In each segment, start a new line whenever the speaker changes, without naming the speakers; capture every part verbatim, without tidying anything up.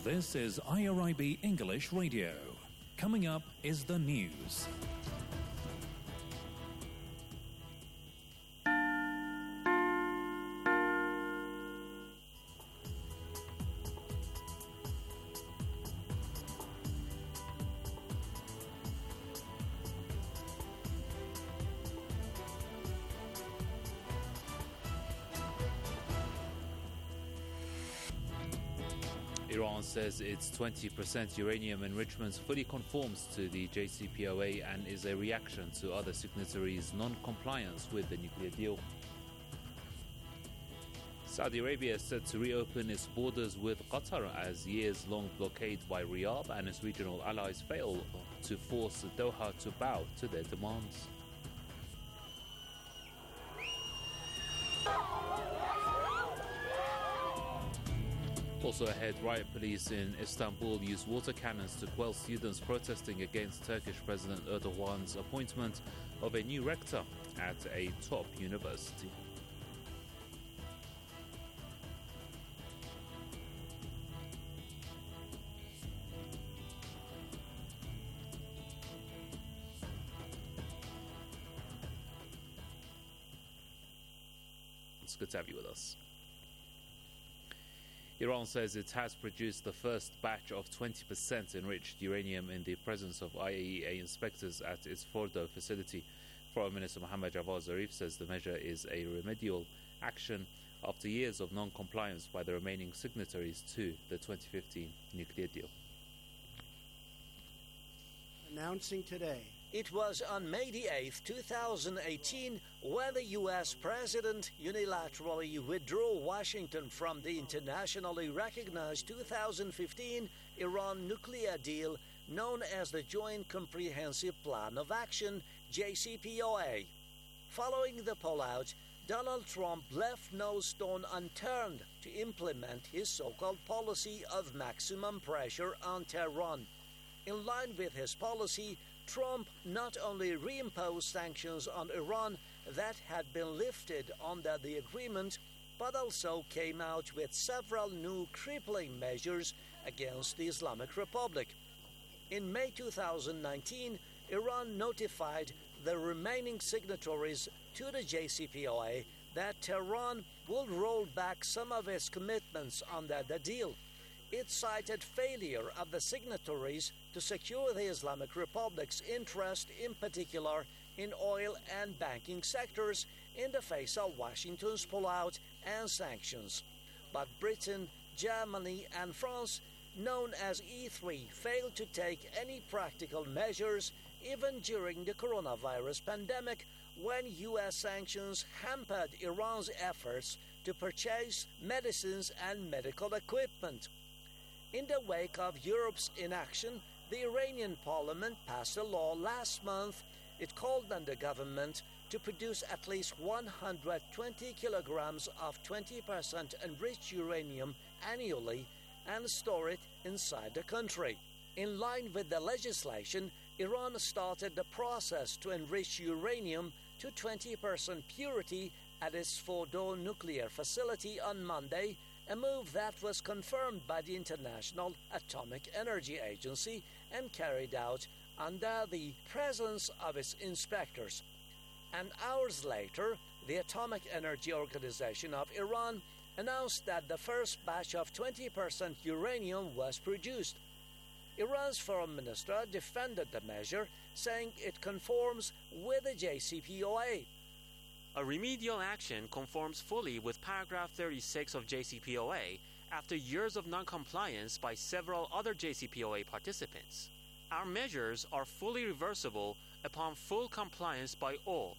This is I R I B English Radio. Coming up is the news.
Iran says its twenty percent uranium enrichment fully conforms to the J C P O A and is a reaction to other signatories' non-compliance with the nuclear deal. Saudi Arabia is set to reopen its borders with Qatar as years-long blockade by Riyadh and its regional allies fail to force Doha to bow to their demands. Also ahead, riot police in Istanbul used water cannons to quell students protesting against Turkish President Erdogan's appointment of a new rector at a top university. It's good to have you with us. Iran says it has produced the first batch of twenty percent enriched uranium in the presence of I A E A inspectors at its Fordo facility. Foreign Minister Mohammad Javad Zarif says the measure is a remedial action after years of non-compliance by the remaining signatories to the twenty fifteen nuclear deal.
Announcing today.
It was on May the eighth, two thousand eighteen, when the U S president unilaterally withdrew Washington from the internationally recognized two thousand fifteen Iran nuclear deal known as the Joint Comprehensive Plan of Action, J C P O A. Following the pullout, Donald Trump left no stone unturned to implement his so-called policy of maximum pressure on Tehran. In line with his policy, Trump not only reimposed sanctions on Iran that had been lifted under the agreement, but also came out with several new crippling measures against the Islamic Republic. In May two thousand nineteen, Iran notified the remaining signatories to the J C P O A that Tehran will roll back some of its commitments under the deal. It cited failure of the signatories to secure the Islamic Republic's interest, in particular in oil and banking sectors, in the face of Washington's pullout and sanctions. But Britain, Germany and France, known as E three, failed to take any practical measures even during the coronavirus pandemic, when U S sanctions hampered Iran's efforts to purchase medicines and medical equipment. In the wake of Europe's inaction, the Iranian parliament passed a law last month. It called on the government to produce at least one hundred twenty kilograms of twenty percent enriched uranium annually and store it inside the country. In line with the legislation, Iran started the process to enrich uranium to twenty percent purity at its Fordo nuclear facility on Monday, a move that was confirmed by the International Atomic Energy Agency and carried out under the presence of its inspectors. And hours later, the Atomic Energy Organization of Iran announced that the first batch of twenty percent uranium was produced. Iran's foreign minister defended the measure, saying it conforms with the J C P O A.
A remedial action conforms fully with paragraph thirty-six of J C P O A after years of non-compliance by several other J C P O A participants. Our measures are fully reversible upon full compliance by all.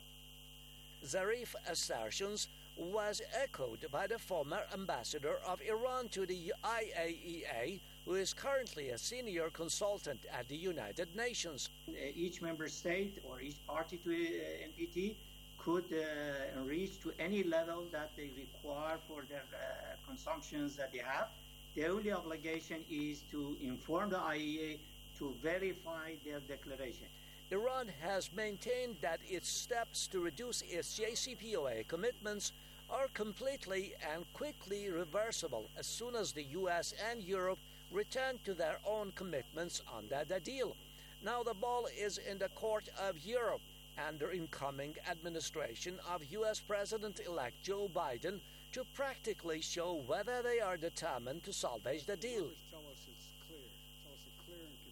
Zarif's assertions was echoed by the former ambassador of Iran to the I A E A, who is currently a senior consultant at the United Nations.
Each member state or each party to N P T could uh, reach to any level that they require for their uh, consumptions that they have. The only obligation is to inform the I A E A to verify their declaration.
Iran has maintained that its steps to reduce its J C P O A commitments are completely and quickly reversible as soon as the U S and Europe returned to their own commitments under the deal. Now the ball is in the court of Europe and the incoming administration of U S President-elect Joe Biden to practically show whether they are determined to salvage the deal.
Tell us it's clear. Tell us it's clear and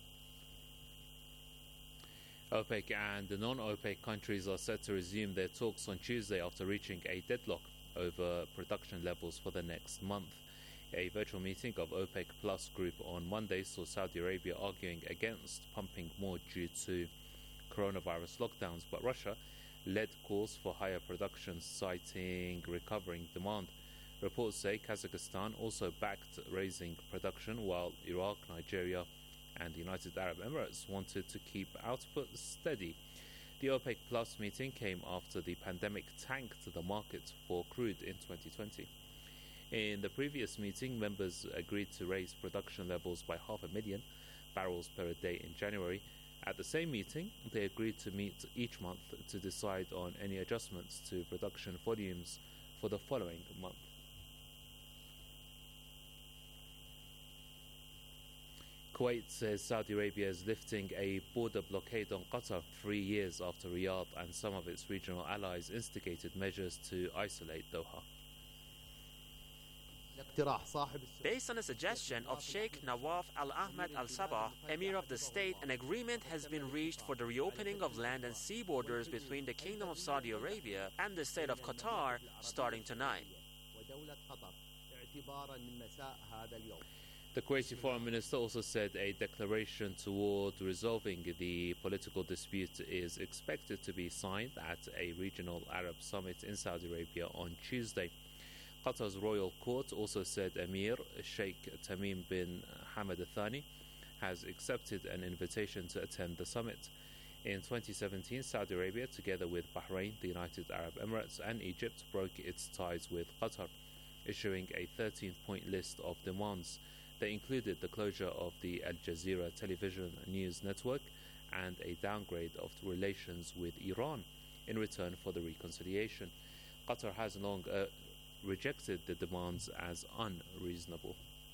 convincing.
OPEC and the non-OPEC countries are set to resume their talks on Tuesday after reaching a deadlock over production levels for the next month. A virtual meeting of OPEC Plus group on Monday saw Saudi Arabia arguing against pumping more due to coronavirus lockdowns, but Russia led calls for higher production, citing recovering demand. Reports say Kazakhstan also backed raising production, while Iraq, Nigeria and the United Arab Emirates wanted to keep output steady. The OPEC Plus meeting came after the pandemic tanked the market for crude in twenty twenty. In the previous meeting, members agreed to raise production levels by half a million barrels per day in January. At the same meeting, they agreed to meet each month to decide on any adjustments to production volumes for the following month. Kuwait says Saudi Arabia is lifting a border blockade on Qatar three years after Riyadh and some of its regional allies instigated measures to isolate Doha.
Based on a suggestion of Sheikh Nawaf Al Ahmed Al Sabah, Emir of the state, an agreement has been reached for the reopening of land and sea borders between the Kingdom of Saudi Arabia and the state of Qatar starting tonight.
The Kuwaiti foreign minister also said a declaration toward resolving the political dispute is expected to be signed at a regional Arab summit in Saudi Arabia on Tuesday. Qatar's royal court also said Emir Sheikh Tamim bin Hamad Al Thani has accepted an invitation to attend the summit. In twenty seventeen, Saudi Arabia, together with Bahrain, the United Arab Emirates and Egypt, broke its ties with Qatar, issuing a thirteen-point list of demands. They included the closure of the Al Jazeera television news network and a downgrade of relations with Iran in return for the reconciliation. Qatar has long uh, rejected the demands as unreasonable.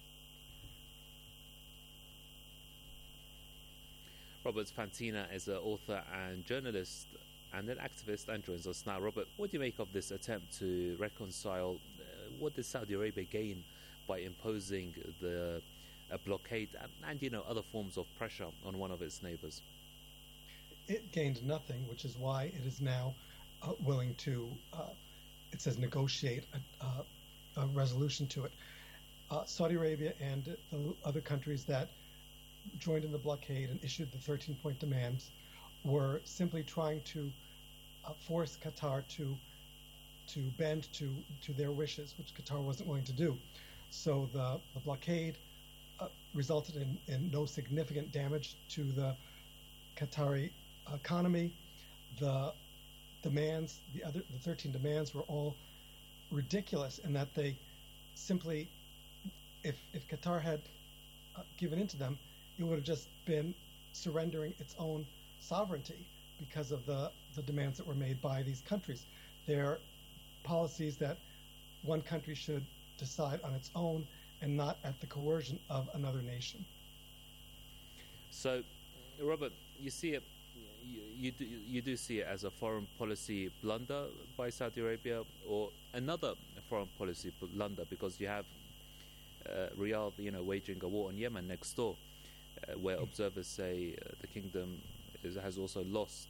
Robert Fantina is an author and journalist and an activist and joins us now. Robert, what do you make of this attempt to reconcile? Uh, what did Saudi Arabia gain by imposing the a blockade and, and you know other forms of pressure on one of its neighbors?
It gained nothing, which is why it is now uh, willing to, uh, it says, negotiate a, uh, a resolution to it. Uh, Saudi Arabia and the other countries that joined in the blockade and issued the thirteen-point demands were simply trying to uh, force Qatar to to bend to, to their wishes, which Qatar wasn't willing to do. So the, the blockade uh, resulted in, in no significant damage to the Qatari economy. The demands, the other, the thirteen demands were all ridiculous in that they simply, if if Qatar had uh, given in to them, it would have just been surrendering its own sovereignty because of the, the demands that were made by these countries. They're policies that one country should decide on its own and not at the coercion of another nation.
So, Robert, you see it, you, you, do, you do see it as a foreign policy blunder by Saudi Arabia, or another foreign policy blunder, because you have uh, Riyadh, you know, waging a war on Yemen next door, uh, where mm. observers say uh, the kingdom is, has also lost.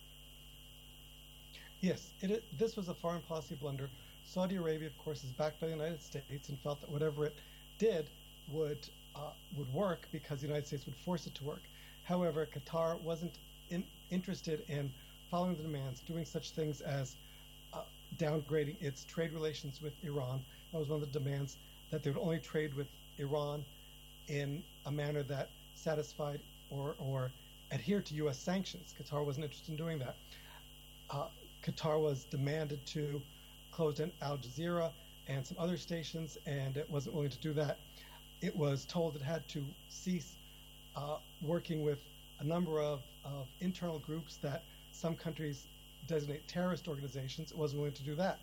Yes, it, it, this was a foreign policy blunder. Saudi Arabia, of course, is backed by the United States and felt that whatever it did would uh, would work because the United States would force it to work. However, Qatar wasn't in, interested in following the demands, doing such things as uh, downgrading its trade relations with Iran. That was one of the demands, that they would only trade with Iran in a manner that satisfied or, or adhered to U S sanctions. Qatar wasn't interested in doing that. Uh, Qatar was demanded to close down Al Jazeera and some other stations, and it wasn't willing to do that. It was told it had to cease uh, working with a number of, of internal groups that some countries designate terrorist organizations. It wasn't willing to do that.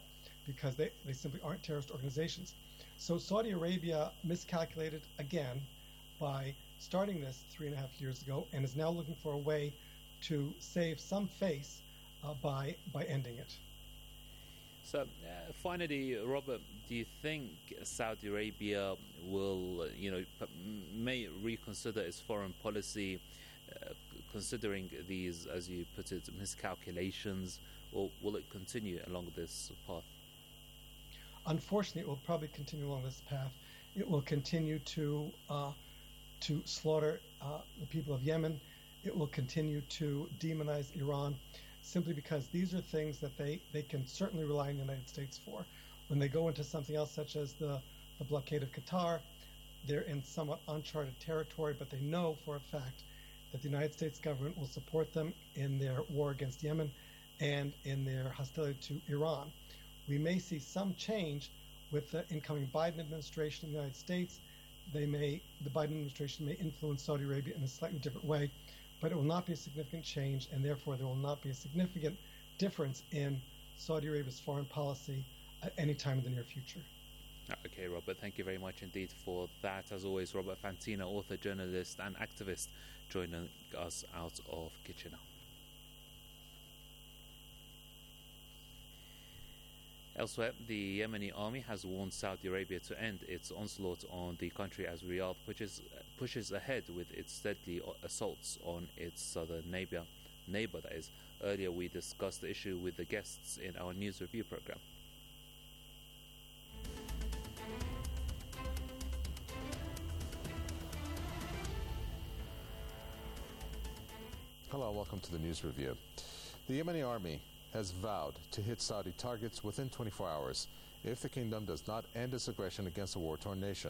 because they, they simply aren't terrorist organizations. So Saudi Arabia miscalculated again by starting this three and a half years ago and is now looking for a way to save some face uh, by by ending it.
So, uh, finally, Robert, do you think Saudi Arabia will, uh, you know, p- may reconsider its foreign policy, uh, considering these, as you put it, miscalculations, or will it continue along this path?
Unfortunately, it will probably continue along this path. It will continue to uh, to slaughter uh, the people of Yemen. It will continue to demonize Iran, simply because these are things that they, they can certainly rely on the United States for. When they go into something else, such as the, the blockade of Qatar, they're in somewhat uncharted territory, but they know for a fact that the United States government will support them in their war against Yemen and in their hostility to Iran. We may see some change with the incoming Biden administration in the United States. They may, the Biden administration may influence Saudi Arabia in a slightly different way, but it will not be a significant change, and therefore there will not be a significant difference in Saudi Arabia's foreign policy at any time in the near future.
Okay, Robert, thank you very much indeed for that. As always, Robert Fantina, author, journalist and activist, joining us out of Kitchener. Elsewhere, the Yemeni army has warned Saudi Arabia to end its onslaught on the country as Riyadh pushes, pushes ahead with its deadly assaults on its southern neighbor, neighbor that is. Earlier we discussed the issue with the guests in our news review program.
Hello, welcome to the news review. The Yemeni army has vowed to hit Saudi targets within twenty-four hours if the kingdom does not end its aggression against a war-torn nation.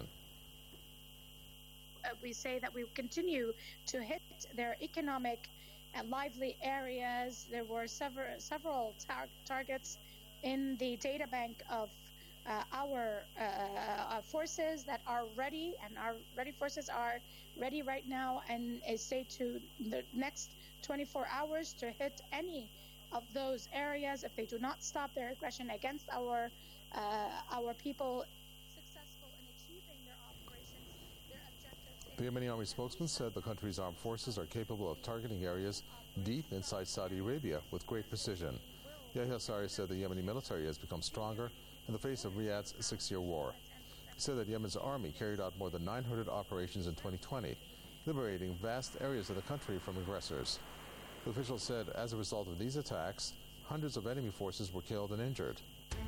Uh, we say that we will continue to hit their economic and lively areas. There were several several tar- targets in the data bank of uh, our uh, uh, forces that are ready, and our ready forces are ready right now, and uh, say to the next twenty-four hours to hit any of those areas if they do not stop their aggression against our uh, our people. Successful in achieving their operations, their objectives.
The Yemeni army spokesman said the country's armed forces are capable of targeting areas deep inside Saudi Arabia with great precision. Yahya Sari said the Yemeni military has become stronger in the face of Riyadh's six-year war. He said that Yemen's army carried out more than nine hundred operations in twenty twenty, liberating vast areas of the country from aggressors. The official said as a result of these attacks, hundreds of enemy forces were killed and injured.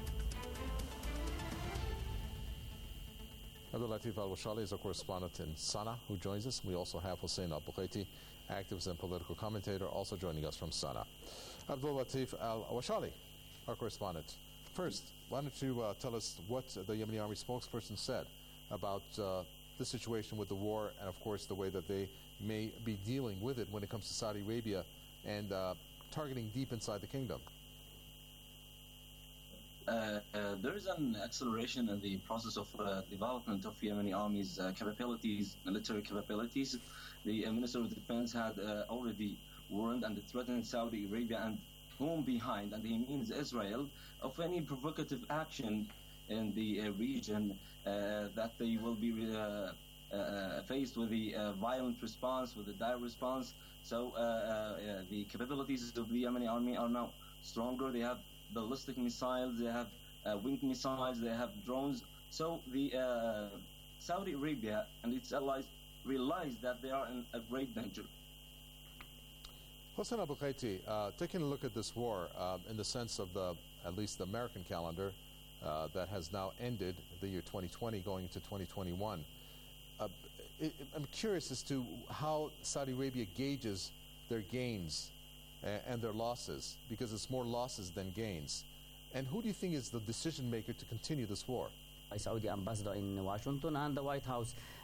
Abdul Latif Al-Washali is a correspondent in Sana'a who joins us. We also have Hussein Al-Bukhaiti, activist and political commentator, also joining us from Sana'a. Abdul Latif Al-Washali, our correspondent. First, why don't you uh, tell us what the Yemeni army spokesperson said about uh, the situation with the war and, of course, the way that they may be dealing with it when it comes to Saudi Arabia and uh, targeting deep inside the kingdom.
Uh, uh, there is an acceleration in the process of uh, development of Yemeni army's uh, capabilities, military capabilities. The uh, Minister of Defense had uh, already warned and threatened Saudi Arabia and whom behind, and he means Israel, of any provocative action in the uh, region, uh, that they will be uh, uh, faced with the uh, violent response, with the dire response. So uh, uh, the capabilities of the Yemeni army are now stronger. They have ballistic missiles, they have uh, winged missiles, they have drones. So the uh, Saudi Arabia and its allies realize that they are in a great danger.
Hossein Al-Bukhaiti, uh, taking a look at this war uh, in the sense of the, at least the American calendar uh, that has now ended the year twenty twenty going into twenty twenty-one, uh, it, I'm curious as to how Saudi Arabia gauges their gains and, and their losses, because it's more losses than gains. And who do you think is the decision maker to continue this war?
Saudi ambassador in Washington and the White House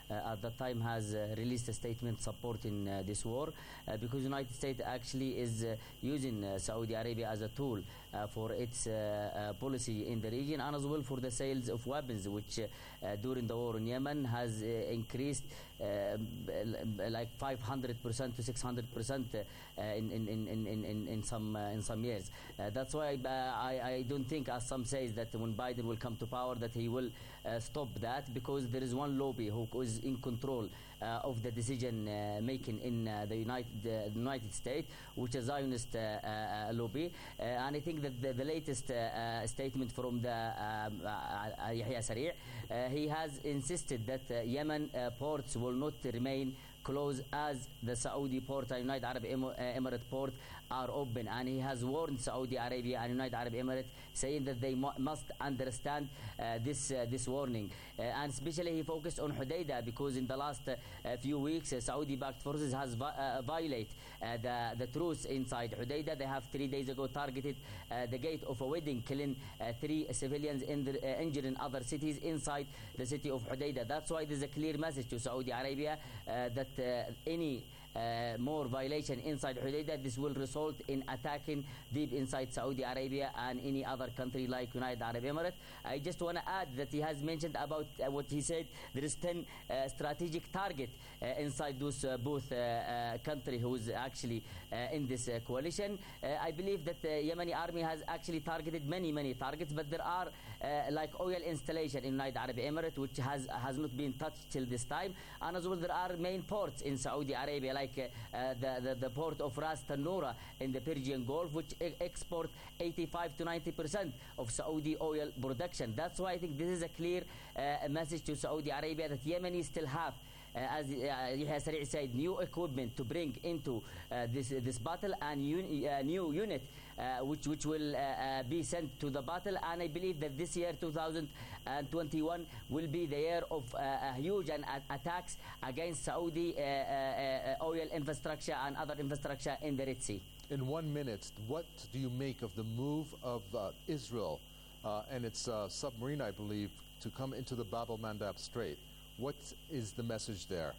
uh, at that time has uh, released a statement supporting uh, this war uh, because United States actually is uh, using uh, Saudi Arabia as a tool uh, for its uh, uh, policy in the region and as well for the sales of weapons, which uh, uh, during the war in Yemen has uh, increased uh, like five hundred percent to six hundred percent uh, in, in, in, in, in, in some uh, in some years. Uh, that's why uh, I, I don't think, as some says, that when Biden will come to power that he will uh, stop that, because there is one lobby who is in control uh, of the decision uh, making in uh, the United uh, United States, which is Zionist uh, uh, lobby. Uh, and I think that the, the latest uh, uh, statement from the um, uh, Yahya Sari, uh, he has insisted that uh, Yemen uh, ports will not remain closed as the Saudi port and United Arab Emirates port are open, and he has warned Saudi Arabia and United Arab Emirates, saying that they mu must understand uh, this uh, this warning. Uh, and especially he focused on Hodeidah, because in the last uh, few weeks uh, Saudi-backed forces has vi uh, violated uh, the the truce inside Hodeidah. They have three days ago targeted uh, the gate of a wedding, killing uh, three civilians, in the, uh, injuring other cities inside the city of Hodeidah. That's why there's a clear message to Saudi Arabia uh, that uh, any Uh, more violation inside Hodeidah, this will result in attacking deep inside Saudi Arabia and any other country like United Arab Emirates. I just want to add that he has mentioned about uh, what he said, there is ten uh, strategic target uh, inside those uh, both uh, uh, country who is actually uh, in this uh, coalition. Uh, I believe that the Yemeni army has actually targeted many, many targets, but there are uh, like oil installation in United Arab Emirates, which has, has not been touched till this time. And as well, there are main ports in Saudi Arabia, like Like uh, the, the, the port of Ras Tanura in the Persian Gulf, which e export eighty-five to ninety percent of Saudi oil production. That's why I think this is a clear uh, message to Saudi Arabia that Yemenis still have, Uh, as uh, Yahya Sari said, new equipment to bring into uh, this uh, this battle, and un uh, new unit uh, which which will uh, uh, be sent to the battle. And I believe that this year, two thousand twenty-one, will be the year of uh, uh, huge and uh, attacks against Saudi uh, uh, uh, oil infrastructure and other infrastructure in the Red Sea.
In one minute, what do you make of the move of uh, Israel uh, and its uh, submarine, I believe, to come into the Bab el-Mandab Strait? What is the message there?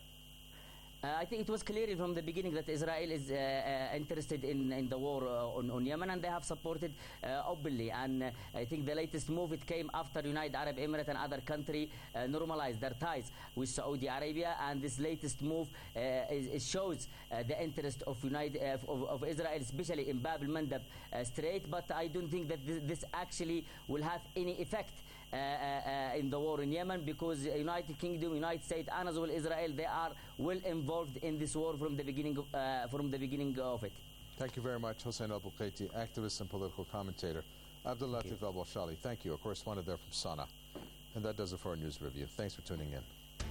Uh, I think it was clear from the beginning that Israel is uh, uh, interested in, in the war uh, on, on Yemen, and they have supported uh, openly. And uh, I think the latest move, it came after United Arab Emirates and other countries uh, normalized their ties with Saudi Arabia. And this latest move uh, is, it shows uh, the interest of, United, uh, of, of Israel, especially in Bab el-Mandab uh, Strait. But I don't think that this, this actually will have any effect Uh, uh, in the war in Yemen, because United Kingdom, United States, and as well Israel, they are well involved in this war from the beginning of, uh, from the beginning of it.
Thank you very much, Hossein Al-Bukaiti, activist and political commentator. Abdul Latif Al-Washali, thank you, a correspondent there from Sana'a. And that does it for our news review. Thanks for tuning in.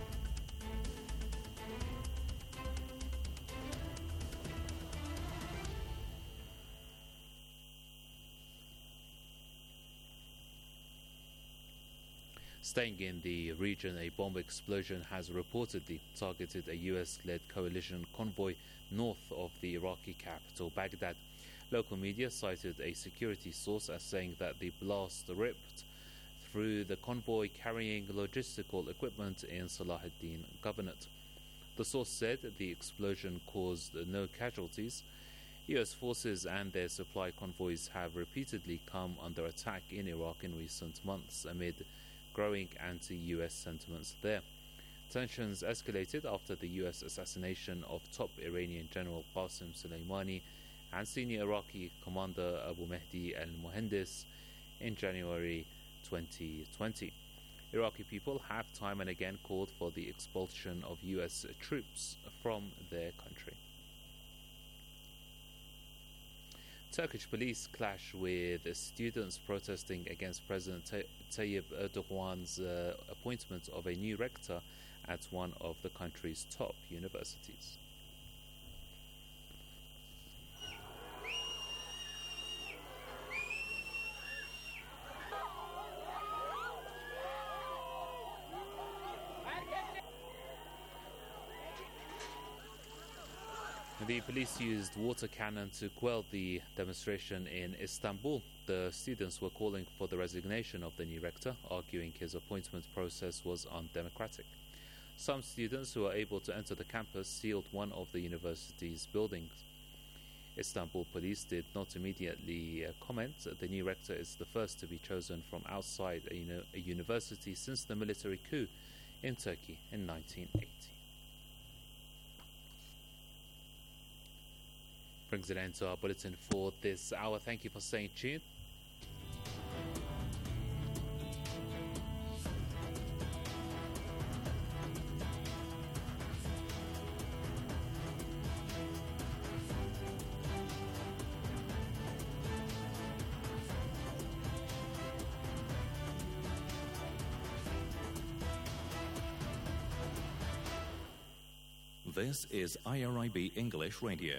Staying in the region, a bomb explosion has reportedly targeted a U S-led coalition convoy north of the Iraqi capital, Baghdad. Local media cited a security source as saying that the blast ripped through the convoy carrying logistical equipment in Salahuddin Governorate. The source said the explosion caused no casualties. U S forces and their supply convoys have repeatedly come under attack in Iraq in recent months amid growing anti-U S sentiments there. Tensions escalated after the U S assassination of top Iranian General Qasem Soleimani and senior Iraqi commander Abu Mahdi al-Muhandis in January twenty twenty. Iraqi people have time and again called for the expulsion of U S troops from their country. Turkish police clash with students protesting against President Tayyip Erdogan's uh, appointment of a new rector at one of the country's top universities. The police used water cannon to quell the demonstration in Istanbul. The students were calling for the resignation of the new rector, arguing his appointment process was undemocratic. Some students who were able to enter the campus sealed one of the university's buildings. Istanbul police did not immediately uh, comment. The new rector is the first to be chosen from outside a, uni- a university since the military coup in Turkey in nineteen eighty. Brings an end to our bulletin for this hour. Thank you for staying tuned.
This is I R I B English Radio.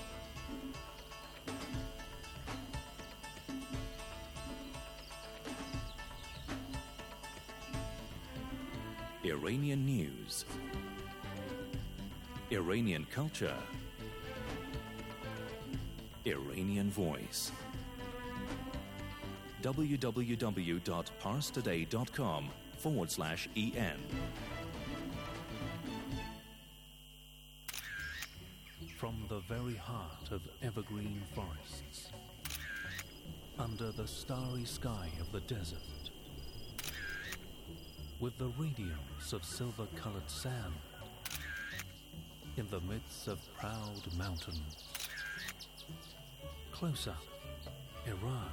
Iranian news, Iranian culture, Iranian voice. www.parstoday.com forward slash EN. From the very heart of evergreen forests, under the starry sky of the desert, with the radiance of silver-colored sand, in the midst of proud mountains. Close up, Iran.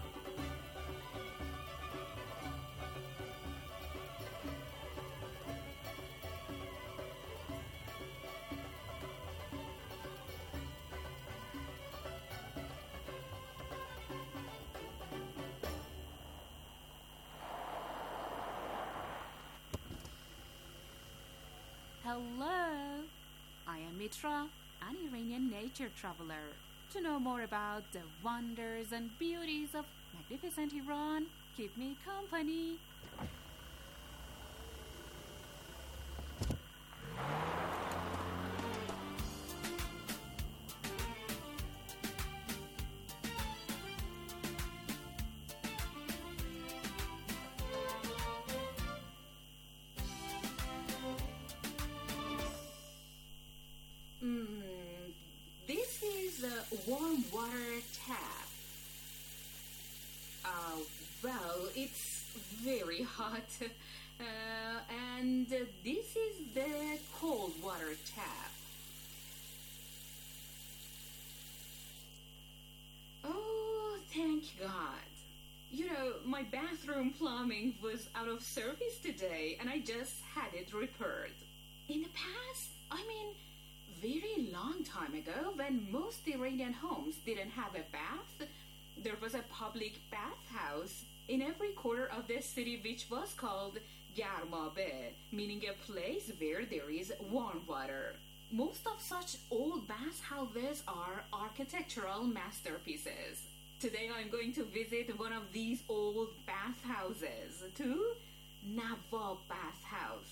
Hello, I am Mitra, an Iranian nature traveler. To know more about the wonders and beauties of magnificent Iran, keep me company.
Warm water tap. Uh, well, it's very hot. Uh, and uh, this is the cold water tap. Oh, thank God. You know, my bathroom plumbing was out of service today, and I just had it repaired. In the past, I mean, very long time ago, when most Iranian homes didn't have a bath, there was a public bathhouse in every corner of the city which was called Garmabe, meaning a place where there is warm water. Most of such old bathhouses are architectural masterpieces. Today I'm going to visit one of these old bathhouses, to Nawab Bathhouse.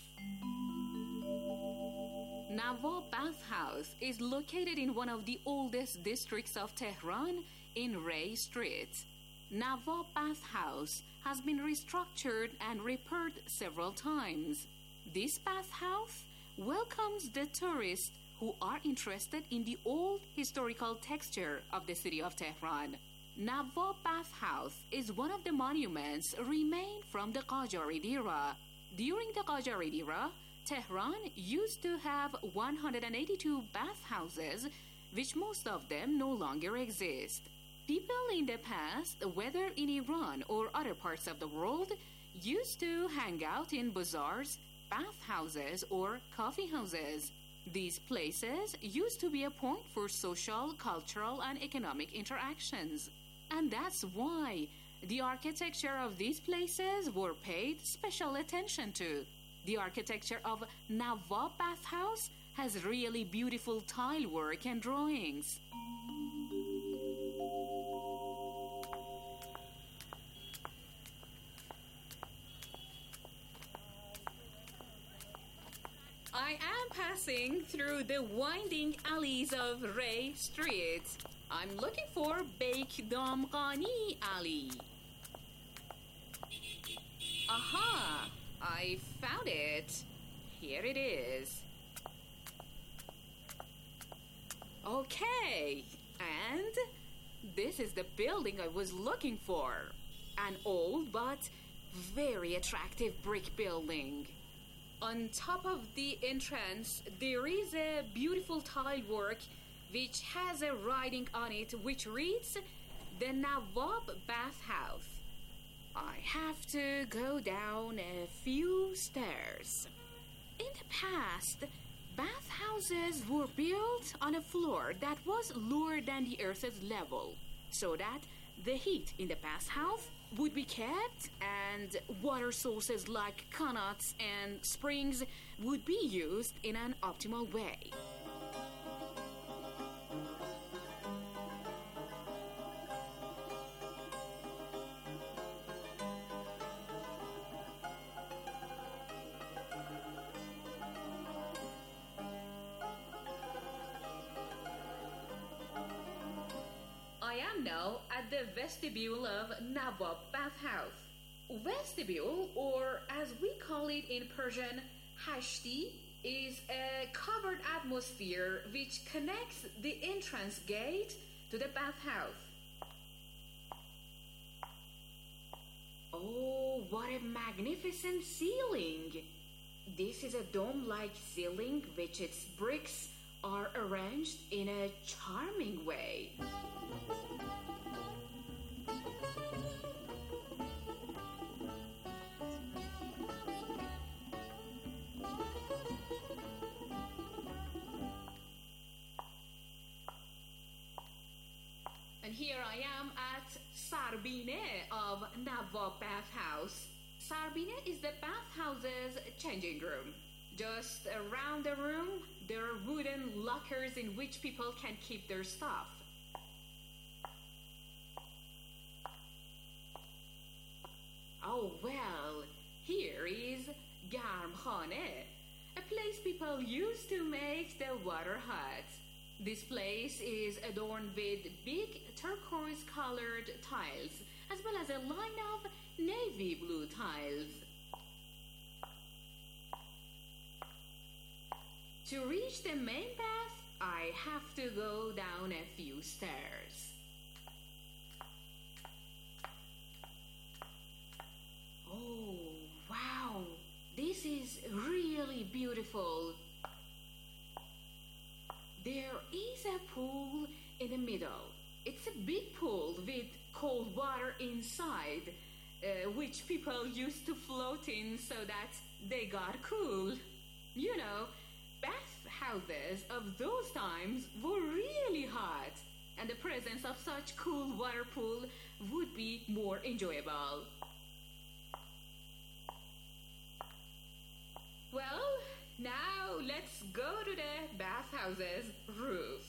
Nawab Bathhouse is located in one of the oldest districts of Tehran in Ray Street. Nawab Bathhouse has been restructured and repaired several times. This bathhouse welcomes the tourists who are interested in the old historical texture of the city of Tehran. Nawab Bathhouse is one of the monuments remained from the Qajarid era. During the Qajarid era, Tehran used to have one hundred eighty-two bathhouses, which most of them no longer exist. People in the past, whether in Iran or other parts of the world, used to hang out in bazaars, bathhouses, or coffee houses. These places used to be a point for social, cultural, and economic interactions. And that's why the architecture of these places were paid special attention to. The architecture of Nawab Bathhouse has really beautiful tile work and drawings. I am passing through the winding alleys of Ray Street. I'm looking for Bek Damghani Alley. Aha! I found it. here it is. Okay, and this is the building I was looking for. An old but very attractive brick building. On top of the entrance, there is a beautiful tile work which has a writing on it which reads, "The Nawab Bathhouse." I have to go down a few stairs. In the past, bathhouses were built on a floor that was lower than the Earth's level, so that the heat in the bathhouse would be kept and water sources like qanats and springs would be used in an optimal way. I am now at the vestibule of Nawab Bathhouse. Vestibule, or as we call it in Persian, hashti, is a covered atmosphere which connects the entrance gate to the bathhouse. Oh, what a magnificent ceiling! This is a dome-like ceiling which its bricks are arranged in a charming way. And here I am at Sarbine of Nawab Bathhouse. Sarbine is the bathhouse's changing room. Just around the room, there are wooden lockers in which people can keep their stuff. Oh well, here is Garmkhane, a place people used to make the water hot. This place is adorned with big turquoise-colored tiles, as well as a line of navy blue tiles. To reach the main bath, I have to go down a few stairs. Oh, wow! This is really beautiful. There is a pool in the middle. It's a big pool with cold water inside, uh, which people used to float in so that they got cool. You know, bathhouses of those times were really hot, and the presence of such cool water pool would be more enjoyable. Well, now let's go to the bathhouse's roof.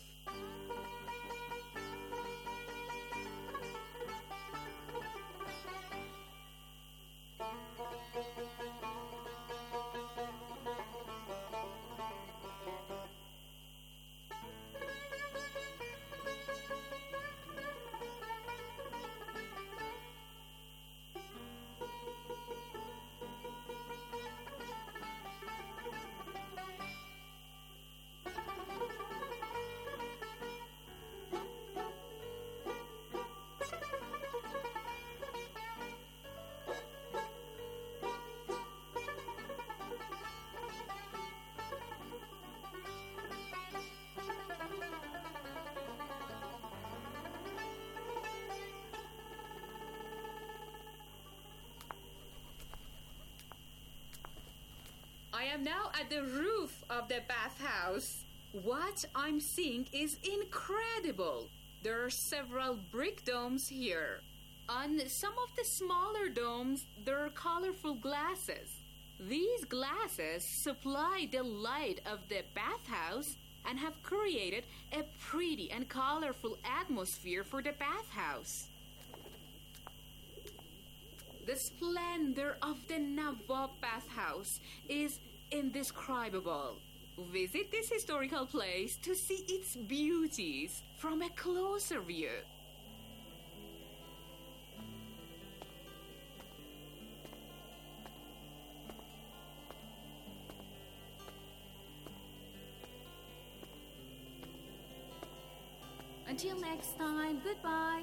I am now at the roof of the bathhouse. What I'm seeing is incredible. There are several brick domes here. On some of the smaller domes, there are colorful glasses. These glasses supply the light of the bathhouse and have created a pretty and colorful atmosphere for the bathhouse. The splendor of the Nawab Bathhouse is indescribable. Visit this historical place to see its beauties from a closer view. Until next time, goodbye.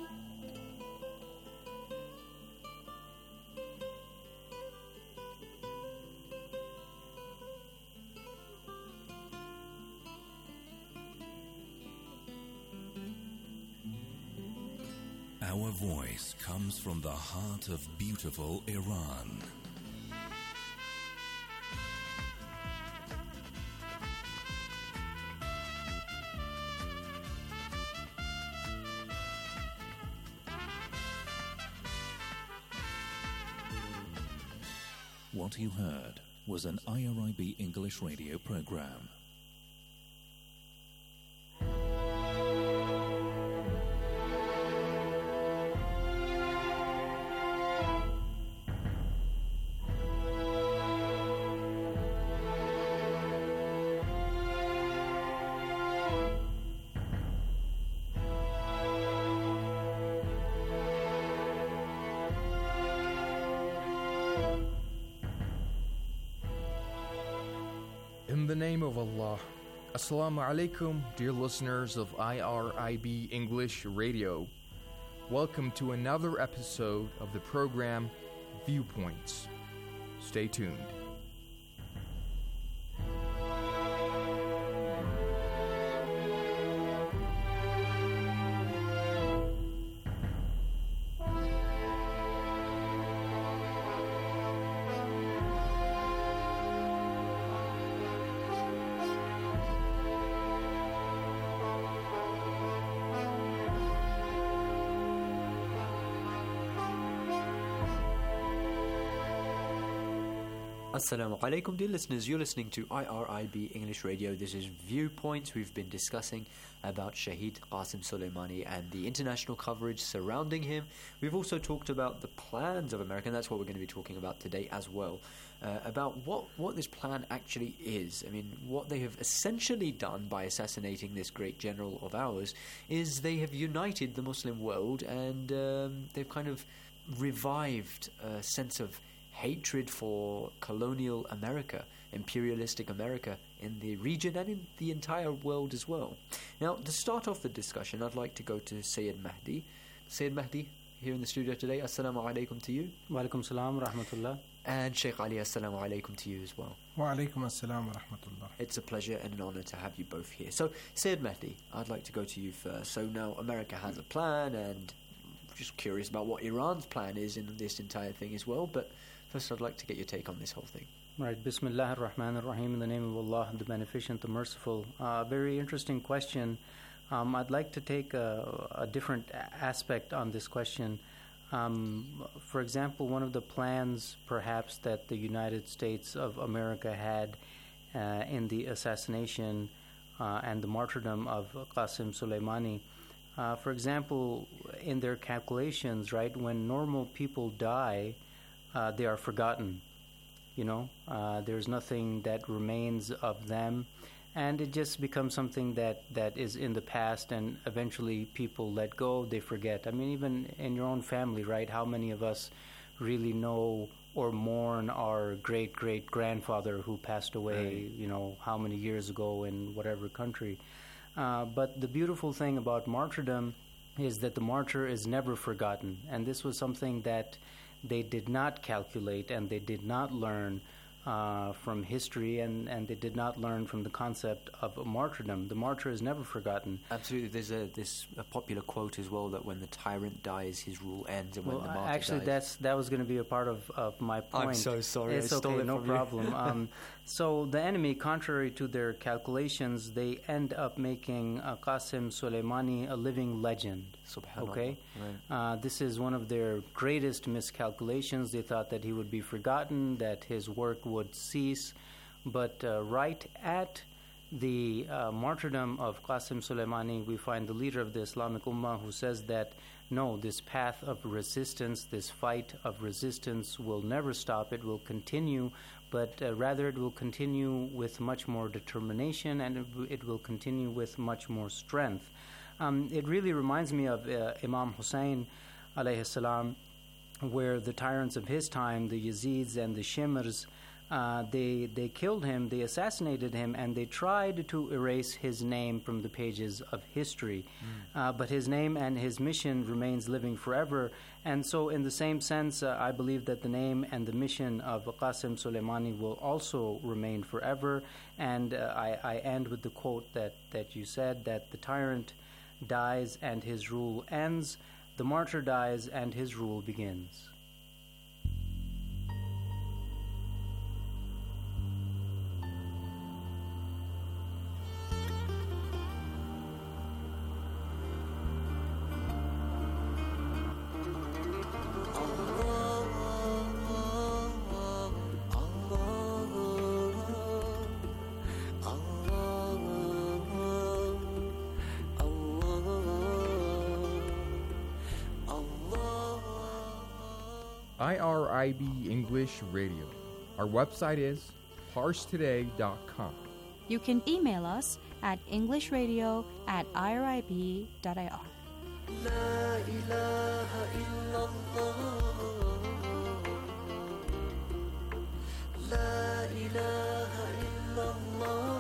Our voice comes from the heart of beautiful Iran. What you heard was an I R I B English radio program.
In the name of Allah, Assalamu alaikum, dear listeners of I R I B English Radio. Welcome to another episode of the program Viewpoints. Stay tuned.
Assalamu alaikum, dear listeners. You're listening to I R I B English Radio. This is Viewpoints. We've been discussing about Shahid Qasim Soleimani and the international coverage surrounding him. We've also talked about the plans of America, and that's what we're going to be talking about today as well, uh, about what, what this plan actually is. I mean, what they have essentially done by assassinating this great general of ours is they have united the Muslim world, and um, they've kind of revived a sense of hatred for colonial America, imperialistic America in the region and in the entire world as well. Now, to start off the discussion, I'd like to go to Sayyid Mahdi. Sayyid Mahdi, here in the studio today, Assalamu alaikum to you.
Wa alaikum salam wa rahmatullah.
And Sheikh Ali, Assalamu alaikum to you as well.
Wa alaikum assalam wa rahmatullah.
It's a pleasure and an honor to have you both here. So, Sayyid Mahdi, I'd like to go to you first. So now America has a plan, and just curious about what Iran's plan is in this entire thing as well, but first, I'd like to get your take on this whole thing.
Right. Bismillah ar-Rahman ar-Rahim. In the name of Allah, the Beneficent, the Merciful. Uh, very interesting question. Um, I'd like to take a, a different aspect on this question. Um, for example, one of the plans, perhaps, that the United States of America had uh, in the assassination uh, and the martyrdom of Qasim Soleimani. Uh, for example, in their calculations, right, when normal people die, Uh, they are forgotten, you know. Uh, there's nothing that remains of them, and it just becomes something that, that is in the past, and eventually people let go, they forget. I mean, even in your own family, right, how many of us really know or mourn our great-great-grandfather who passed away, right, you know, how many years ago in whatever country. Uh, but the beautiful thing about martyrdom is that the martyr is never forgotten, and this was something that they did not calculate, and they did not learn uh, from history, and, and they did not learn from the concept of martyrdom. The martyr is never forgotten.
Absolutely. There's a this a popular quote as well, that when the tyrant dies, his rule ends, and
well,
when the martyr
actually,
dies...
that's that was going to be a part of, of my point.
I'm so sorry.
It's
I
okay,
stole it
no
from
problem.
You.
um, so the enemy, contrary to their calculations, they end up making uh, Qasim Soleimani a living legend.
Subhanallah.
Okay,
right.
uh, this is one of their greatest miscalculations. They thought that he would be forgotten, that his work would cease, but uh, right at the uh, martyrdom of Qasim Soleimani, we find the leader of the Islamic Ummah who says that no, this path of resistance, this fight of resistance will never stop. It will continue, but uh, rather it will continue with much more determination, and it, w- it will continue with much more strength. Um, it really reminds me of uh, Imam Hussein alayhi salam, where the tyrants of his time, the Yazids and the Shimrs, Uh, they they killed him, they assassinated him, and they tried to erase his name from the pages of history. Mm. Uh, but his name and his mission remains living forever. And so, in the same sense, uh, I believe that the name and the mission of Qasem Soleimani will also remain forever. And uh, I, I end with the quote that, that you said, that the tyrant dies and his rule ends, the martyr dies and his rule begins.
I R I B English Radio. Our website is pars today dot com.
You can email us at englishradio at irib dot I R. La ilaha illallah. La ilaha illallah.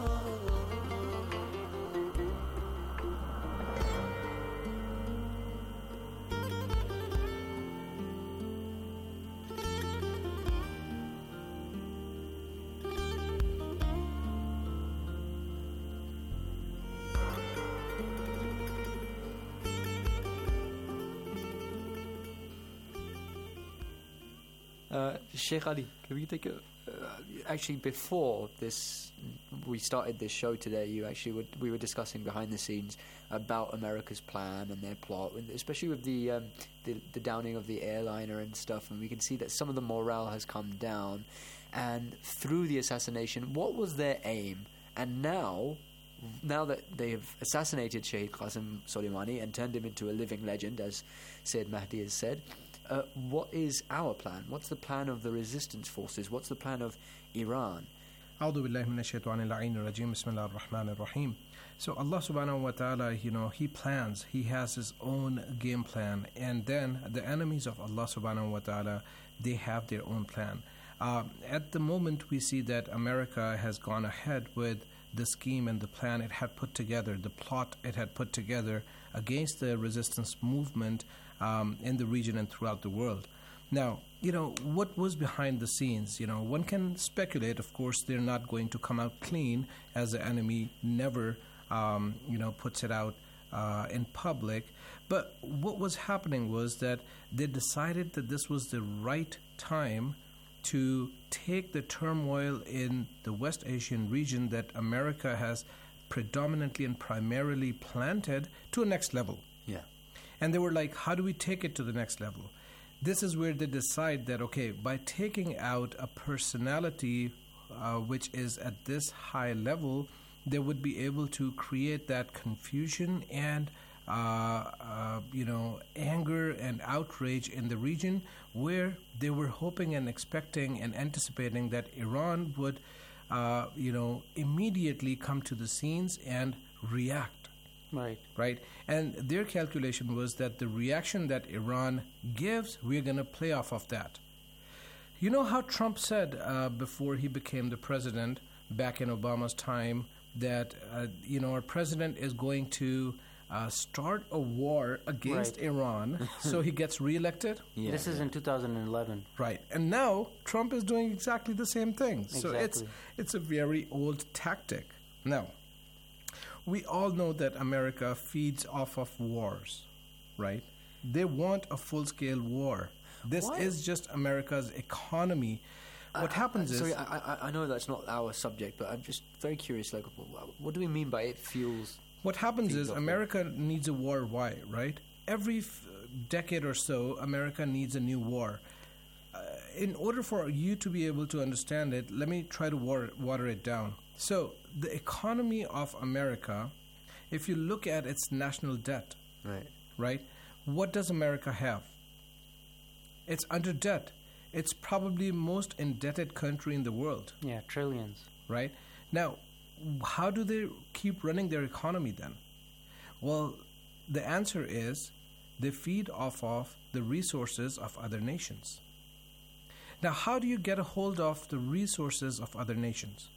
Uh, Sheikh Ali, can we take a... Uh, actually, before this, we started this show today, you actually would, we were discussing behind the scenes about America's plan and their plot, especially with the, um, the the downing of the airliner and stuff, and we can see that some of the morale has come down. And through the assassination, what was their aim? And now, now that they have assassinated Shahid Qasem Soleimani and turned him into a living legend, as Sayyid Mahdi has said, Uh, what is our plan? What's the plan of the resistance forces? What's the plan of Iran?
أعوذ بالله من الشيطان اللعين الرجيم بسم الله الرحمن الرحيم. So Allah subhanahu wa ta'ala, you know, He plans, He has His own game plan, and then the enemies of Allah subhanahu wa ta'ala, they have their own plan. Uh, at the moment we see that America has gone ahead with the scheme and the plan it had put together, the plot it had put together against the resistance movement Um, in the region and throughout the world. Now, you know, what was behind the scenes? You know, one can speculate. Of course, they're not going to come out clean, as the enemy never, um, you know, puts it out uh, in public. But what was happening was that they decided that this was the right time to take the turmoil in the West Asian region that America has predominantly and primarily planted to a next level.
Yeah.
And they were like, how do we take it to the next level? This is where they decide that, okay, by taking out a personality uh, which is at this high level, they would be able to create that confusion and, uh, uh, you know, anger and outrage in the region, where they were hoping and expecting and anticipating that Iran would, uh, you know, immediately come to the scenes and react.
Right.
Right. And their calculation was that the reaction that Iran gives, we're going to play off of that. You know how Trump said uh, before he became the president back in Obama's time that, uh, you know, our president is going to uh, start a war against
right.
Iran so he gets reelected?
Yeah. This is in two thousand eleven.
Right. And now Trump is doing exactly the same thing.
Exactly.
So it's it's a very old tactic. Now, we all know that America feeds off of wars, right? They want a full-scale war. This
What?
is just America's economy. What
Uh,
happens
uh,
is...
Sorry, I, I, I know that's not our subject, but I'm just very curious, like, wh- what do we mean by it fuels...
What happens
feeds
is
off
America needs a war. Why, right? Every f- decade or so, America needs a new war. Uh, in order for you to be able to understand it, let me try to water, water it down. So, the economy of America, if you look at its national debt,
Right.
right, what does America have? It's under debt. It's probably most indebted country in the world.
Yeah, trillions.
Right? Now, how do they keep running their economy then? Well, the answer is they feed off of the resources of other nations. Now, how do you get a hold of the resources of other nations?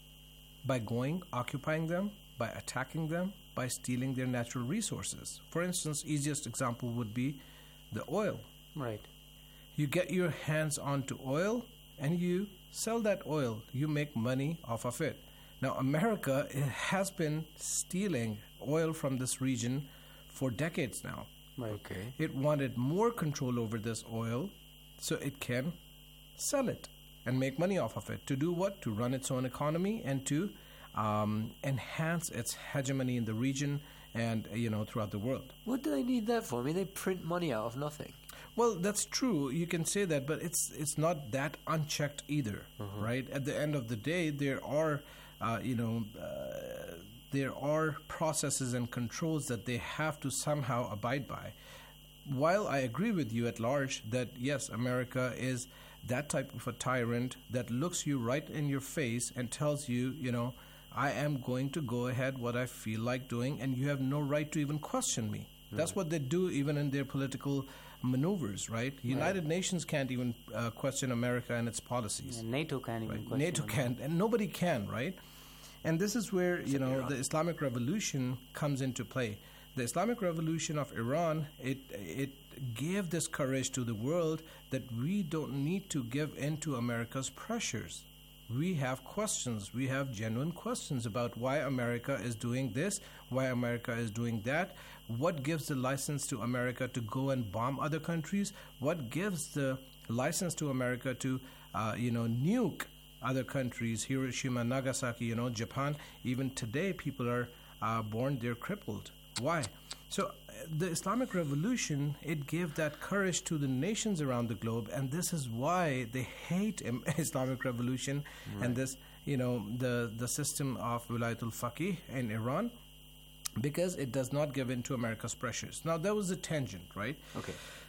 By going, occupying them, by attacking them, by stealing their natural resources. For instance, easiest example would be the oil.
Right.
You get your hands onto oil and you sell that oil. You make money off of it. Now, America has been stealing oil from this region for decades now.
Right.
Okay.
It wanted more control over this oil so it can sell it and make money off of it. To do what? To run its own economy and to um, enhance its hegemony in the region and, you know, throughout the world.
What do they need that for? I mean, they print money out of nothing.
Well, that's true. You can say that, but it's it's not that unchecked either,
Mhm.
right? At the end of the day, there are, uh, you know, uh, there are processes and controls that they have to somehow abide by. While I agree with you at large that, yes, America is that type of a tyrant that looks you right in your face and tells you, you know, I am going to go ahead what I feel like doing and you have no right to even question me. That's
Right.
what they do even in their political maneuvers, right? United Nations can't even uh, question America and its policies.
And NATO can't even
Right.
question
NATO
them.
can't, and nobody can, right? And this is where, you
Except
know,
Iran.
the Islamic Revolution comes into play. The Islamic Revolution of Iran, it it gave this courage to the world that we don't need to give in to America's pressures. We have questions. We have genuine questions about why America is doing this, why America is doing that, what gives the license to America to go and bomb other countries, what gives the license to America to, uh, you know, nuke other countries, Hiroshima, Nagasaki, you know, Japan. Even today, people are uh, born, they're crippled. Why? So uh, the Islamic Revolution, it gave that courage to the nations around the globe, and this is why they hate Im- Islamic Revolution
Right.
and this, you know, the, the system of Wilayatul Faqih in Iran, because it does not give in to America's pressures. Now, that was a tangent, right?
Okay.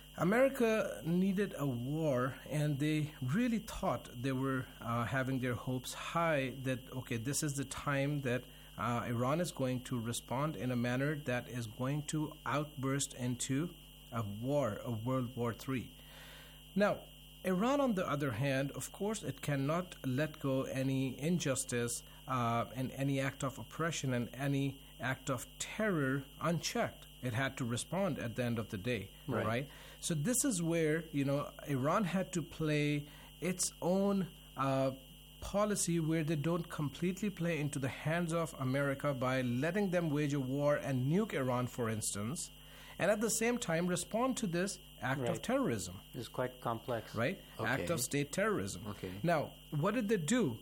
America needed a war, and they really thought they were uh, having their hopes high that, okay, this is the time that uh, Iran is going to respond in a manner that is going to outburst into a war, a World War Three. Now, Iran, on the other hand, of course, it cannot let go any injustice uh, and any act of oppression and any act of terror unchecked. It had to respond at the end of the day,
Right.
right? So this is where, you know, Iran had to play its own uh, policy where they don't completely play into the hands of America by letting them wage a war and nuke Iran, for instance, and at the same time respond to this act of
Right.
terrorism.
It's quite complex.
Right? Act
Okay.
of state terrorism.
Okay.
Now, what did they do?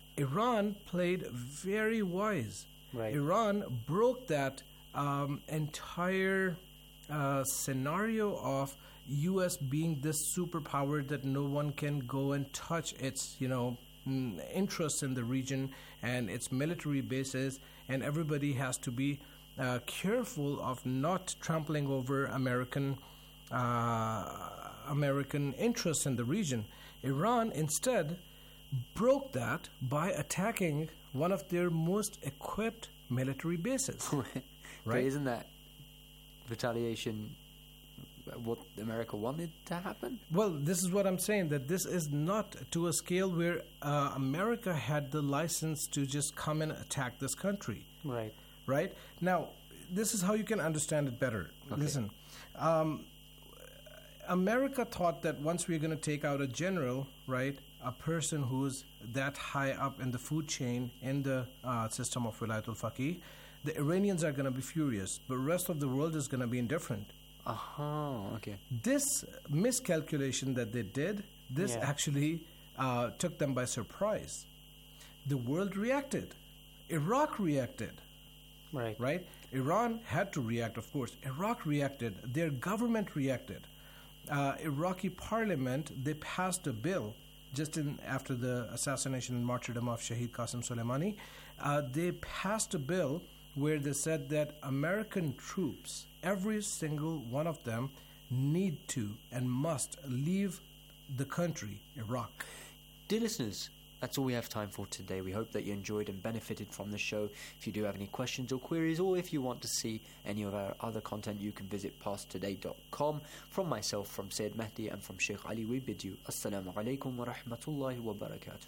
Iran played very wise.
Right.
Iran broke that um, entire uh, scenario of U S being this superpower that no one can go and touch its, you know, mm, interests in the region and its military bases, and everybody has to be uh, careful of not trampling over American uh, American interests in the region. Iran instead broke that by attacking one of their most equipped military bases.
But
Right?
isn't that retaliation what America wanted to happen?
Well, this is what I'm saying, that this is not to a scale where uh, America had the license to just come and attack this country.
Right.
Right? Now, this is how you can understand it better.
Okay.
Listen, um, America thought that once we're going to take out a general, right, a person who's that high up in the food chain in the uh, system of Wilayatul Faqih, the Iranians are going to be furious, but the rest of the world is going to be indifferent.
Aha, okay.
This miscalculation that they did, this
Yeah.
actually uh, took them by surprise. The world reacted. Iraq reacted.
Right.
Right? Iran had to react, of course. Iraq reacted. Their government reacted. Uh, Iraqi parliament, they passed a bill just in after the assassination and martyrdom of Shahid Qasim Soleimani. Uh, they passed a bill where they said that American troops, every single one of them, need to and must leave the country, Iraq.
Dear listeners, that's all we have time for today. We hope that you enjoyed and benefited from the show. If you do have any questions or queries, or if you want to see any of our other content, you can visit past today dot com. From myself, from Sayyid Mahdi, and from Sheikh Ali, we bid you Assalamu alaikum wa rahmatullahi wa barakatuh.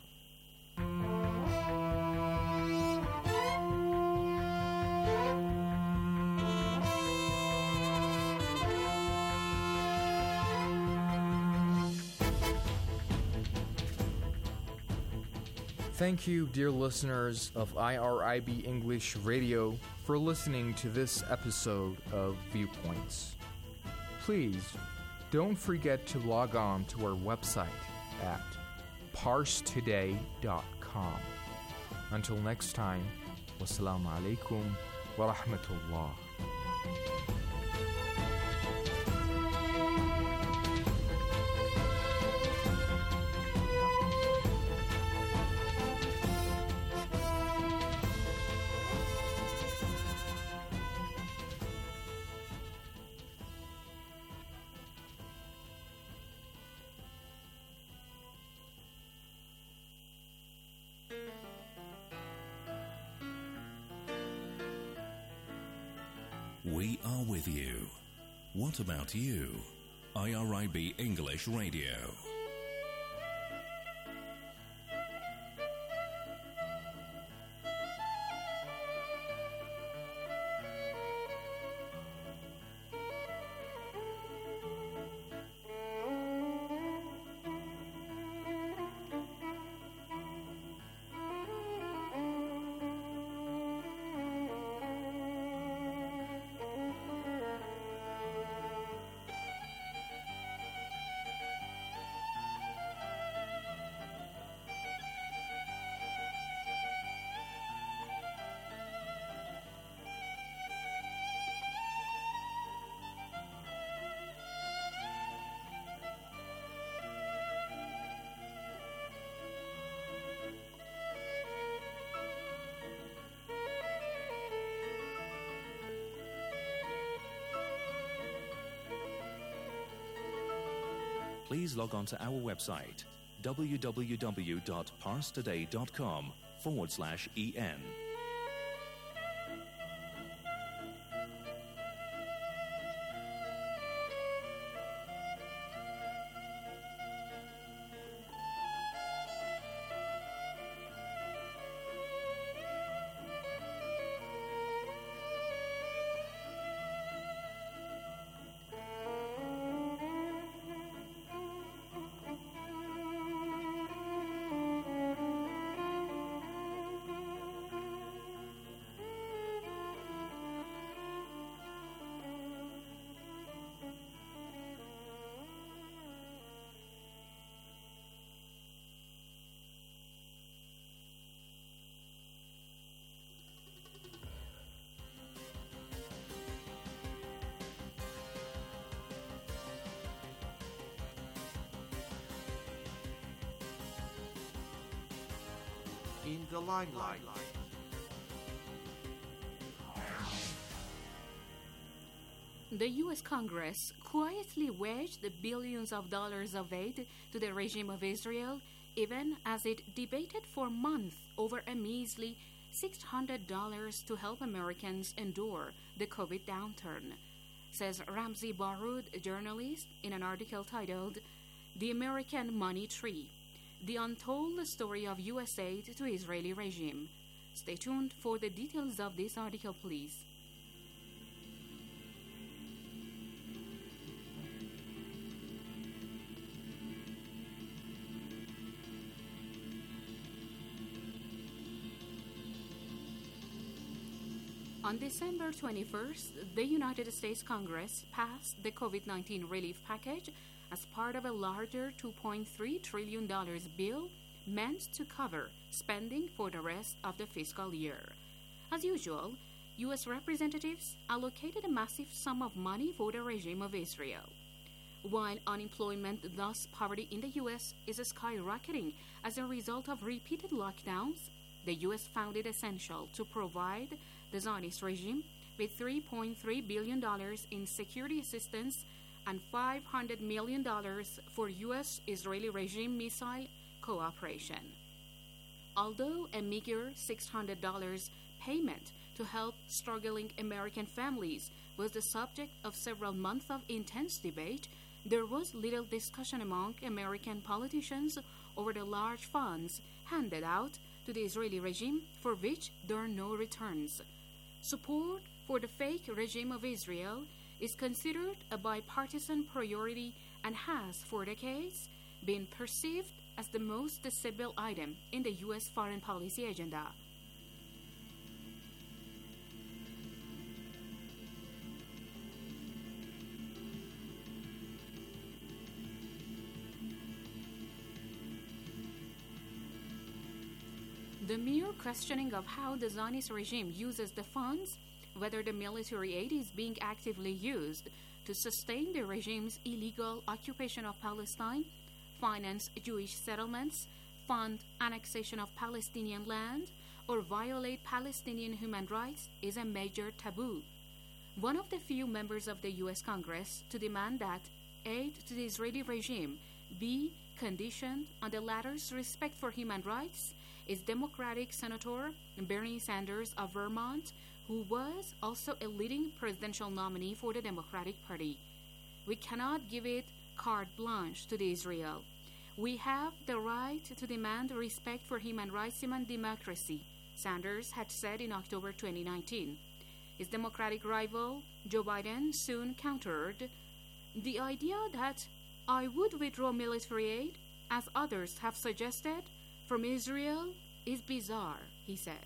Thank you, dear listeners of I R I B English Radio, for listening to this episode of Viewpoints. Please don't forget to log on to our website at parse today dot com. Until next time, wassalamu alaikum wa rahmatullah.
We are with you. What about you? I R I B English Radio.
Please log on to our website, w w w dot parse today dot com forward slash en.
In the limelight.
The U S Congress quietly wedged the billions of dollars of aid to the regime of Israel, even as it debated for months over a measly six hundred dollars to help Americans endure the COVID downturn, says Ramzi Baroud, a journalist, in an article titled The American Money Tree, the untold story of U S aid to Israeli regime. Stay tuned for the details of this article, please. On December twenty-first, the United States Congress passed the COVID nineteen relief package as part of a larger two point three trillion dollars bill meant to cover spending for the rest of the fiscal year. As usual, U S representatives allocated a massive sum of money for the regime of Israel. While unemployment, thus poverty in the U S, is skyrocketing as a result of repeated lockdowns, the U S found it essential to provide the Zionist regime with three point three billion dollars in security assistance and five hundred million dollars for U S Israeli regime missile cooperation. Although a meager six hundred dollars payment to help struggling American families was the subject of several months of intense debate, there was little discussion among American politicians over the large funds handed out to the Israeli regime for which there are no returns. Support for the fake regime of Israel is considered a bipartisan priority and has, for decades, been perceived as the most visible item in the U S foreign policy agenda. The mere questioning of how the Zionist regime uses the funds, whether the military aid is being actively used to sustain the regime's illegal occupation of Palestine, finance Jewish settlements, fund annexation of Palestinian land, or violate Palestinian human rights, is a major taboo. One of the few members of the U S Congress to demand that aid to the Israeli regime be conditioned on the latter's respect for human rights is Democratic Senator Bernie Sanders of Vermont, who was also a leading presidential nominee for the Democratic Party. We cannot give it carte blanche to Israel. We have the right to demand respect for human rights and democracy, Sanders had said in October twenty nineteen. His Democratic rival, Joe Biden, soon countered, "The idea that I would withdraw military aid, as others have suggested, from Israel is bizarre," he said.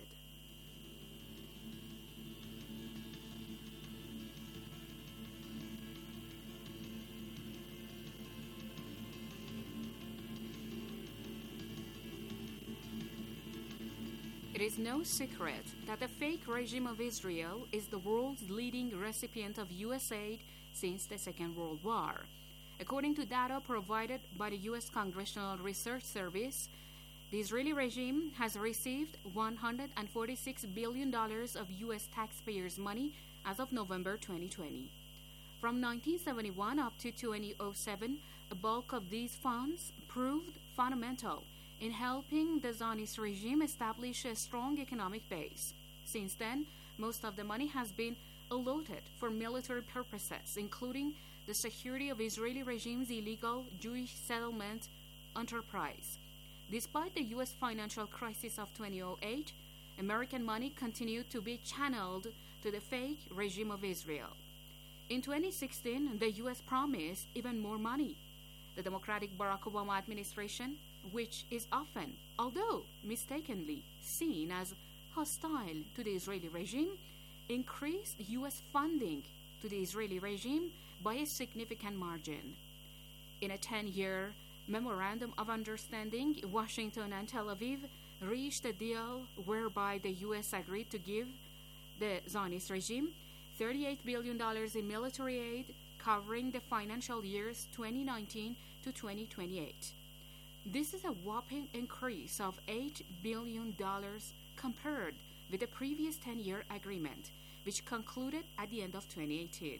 It is no secret that the fake regime of Israel is the world's leading recipient of U S aid since the Second World War. According to data provided by the U S Congressional Research Service, the Israeli regime has received one hundred forty-six billion dollars of U S taxpayers' money as of November twenty twenty. From nineteen seventy-one up to two thousand seven, a bulk of these funds proved fundamental in helping the Zionist regime establish a strong economic base. Since then, most of the money has been allotted for military purposes, including the security of Israeli regime's illegal Jewish settlement enterprise. Despite the U S financial crisis of two thousand eight, American money continued to be channeled to the fake regime of Israel. In twenty sixteen, the U S promised even more money. The Democratic Barack Obama administration, which is often, although mistakenly, seen as hostile to the Israeli regime, increased U S funding to the Israeli regime by a significant margin. In a ten-year Memorandum of Understanding, Washington and Tel Aviv reached a deal whereby the U S agreed to give the Zionist regime thirty-eight billion dollars in military aid covering the financial years twenty nineteen to twenty twenty-eight. This is a whopping increase of eight billion dollars compared with the previous ten-year agreement, which concluded at the end of twenty eighteen.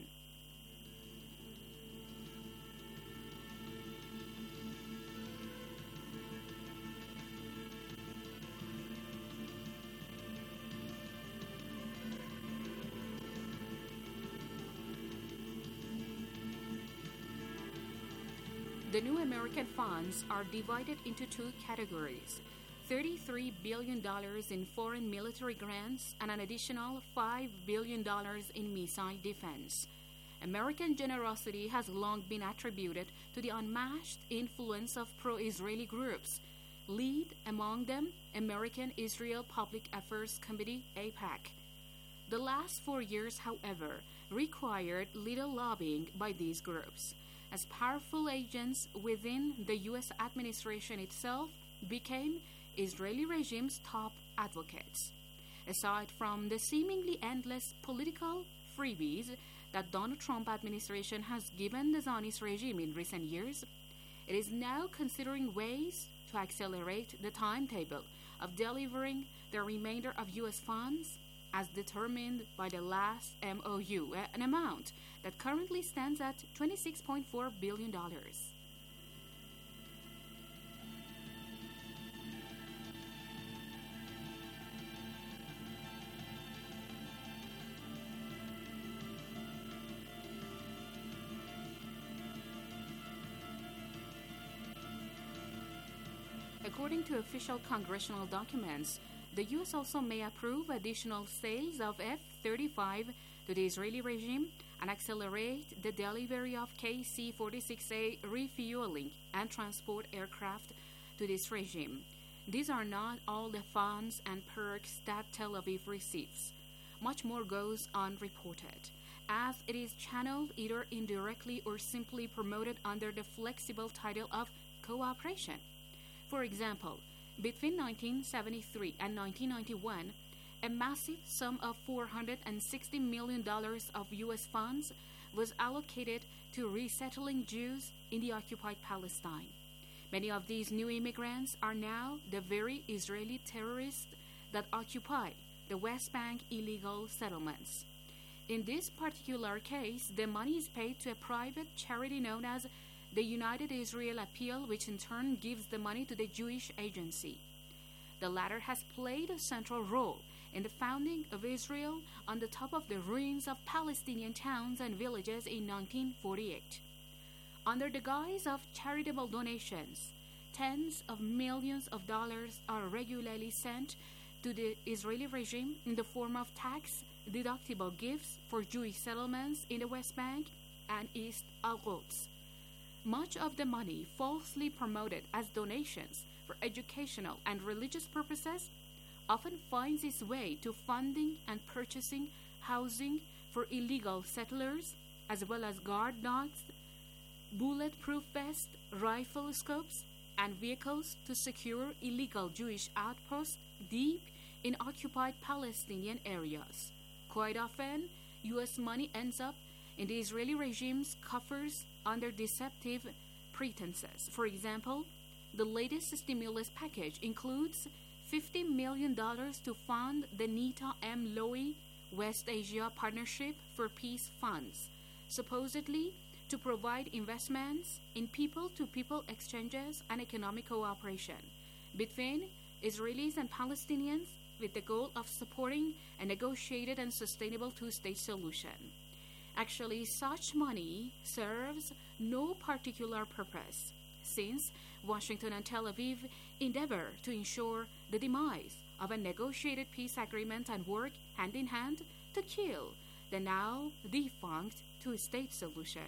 The new American funds are divided into two categories: thirty-three billion dollars in foreign military grants and an additional five billion dollars in missile defense. American generosity has long been attributed to the unmatched influence of pro-Israeli groups, lead among them American Israel Public Affairs Committee, AIPAC. The last four years, however, required little lobbying by these groups, as powerful agents within the U S administration itself became Israeli regime's top advocates. Aside from the seemingly endless political freebies that Donald Trump administration has given the Zionist regime in recent years, it is now considering ways to accelerate the timetable of delivering the remainder of U S funds as determined by the last M O U, an amount that currently stands at twenty-six point four billion dollars. According to official congressional documents, the U S also may approve additional sales of F thirty-five to the Israeli regime and accelerate the delivery of K C forty-six A refueling and transport aircraft to this regime. These are not all the funds and perks that Tel Aviv receives. Much more goes unreported, as it is channeled either indirectly or simply promoted under the flexible title of cooperation. For example, between nineteen seventy-three and nineteen ninety-one, a massive sum of four hundred sixty million dollars of U S funds was allocated to resettling Jews in the occupied Palestine. Many of these new immigrants are now the very Israeli terrorists that occupy the West Bank illegal settlements. In this particular case, the money is paid to a private charity known as the United Israel Appeal, which in turn gives the money to the Jewish Agency. The latter has played a central role in the founding of Israel on the top of the ruins of Palestinian towns and villages in nineteen forty-eight. Under the guise of charitable donations, tens of millions of dollars are regularly sent to the Israeli regime in the form of tax-deductible gifts for Jewish settlements in the West Bank and East Al-Quds. Much of the money falsely promoted as donations for educational and religious purposes often finds its way to funding and purchasing housing for illegal settlers, as well as guard dogs, bulletproof vests, rifle scopes, and vehicles to secure illegal Jewish outposts deep in occupied Palestinian areas. Quite often, U S money ends up in the Israeli regime's coffers under deceptive pretenses. For example, the latest stimulus package includes fifty million dollars to fund the Nita M. Lowey West Asia Partnership for Peace Funds, supposedly to provide investments in people-to-people exchanges and economic cooperation between Israelis and Palestinians with the goal of supporting a negotiated and sustainable two-state solution. Actually, such money serves no particular purpose, since Washington and Tel Aviv endeavor to ensure the demise of a negotiated peace agreement and work hand-in-hand to kill the now defunct two-state solution.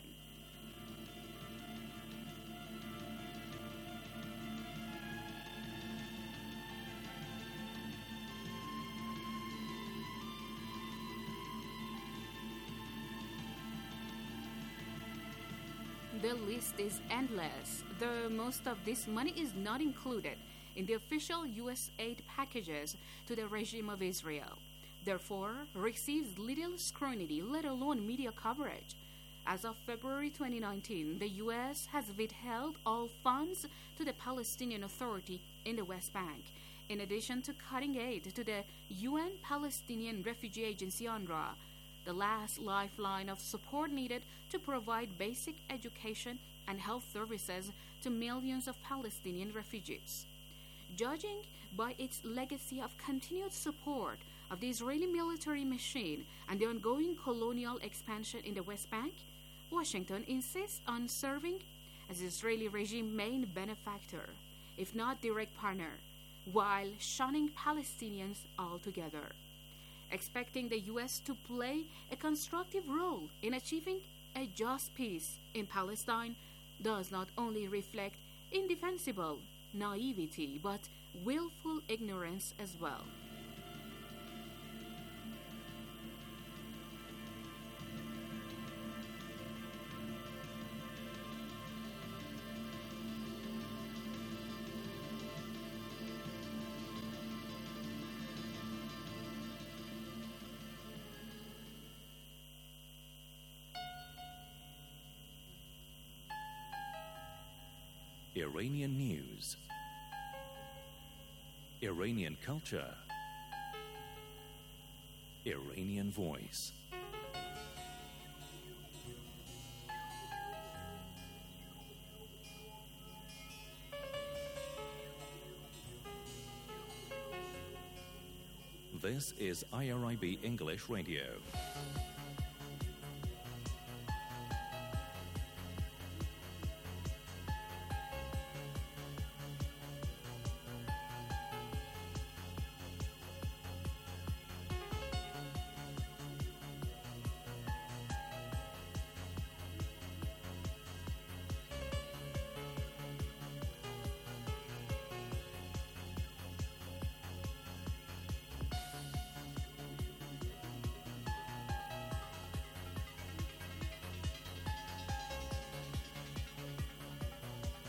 The list is endless. The most of this money is not included in the official U S aid packages to the regime of Israel. Therefore, receives little scrutiny, let alone media coverage. As of February twenty nineteen, the U S has withheld all funds to the Palestinian Authority in the West Bank, in addition to cutting aid to the U N Palestinian Refugee Agency UNRWA, the last lifeline of support needed to provide basic education and health services to millions of Palestinian refugees. Judging by its legacy of continued support of the Israeli military machine and the ongoing colonial expansion in the West Bank, Washington insists on serving as the Israeli regime main benefactor, if not direct partner, while shunning Palestinians altogether. Expecting the U S to play a constructive role in achieving a just peace in Palestine does not only reflect indefensible naivety, but willful ignorance as well.
Iranian news, Iranian culture, Iranian voice. This is I R I B English Radio.